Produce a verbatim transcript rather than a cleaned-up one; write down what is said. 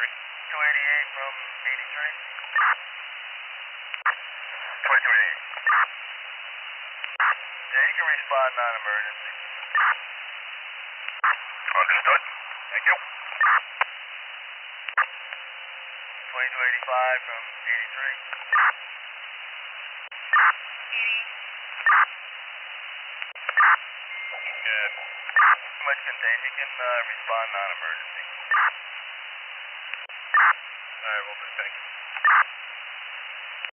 two eighty-eight from eighty-three. twenty-two eighty-eight. Yeah, you can respond non-emergency. Understood. Thank you. twenty-two eighty-five from eighty-three. Yeah. Too much contained. You can uh, respond non-emergency. Alright, well, thank you.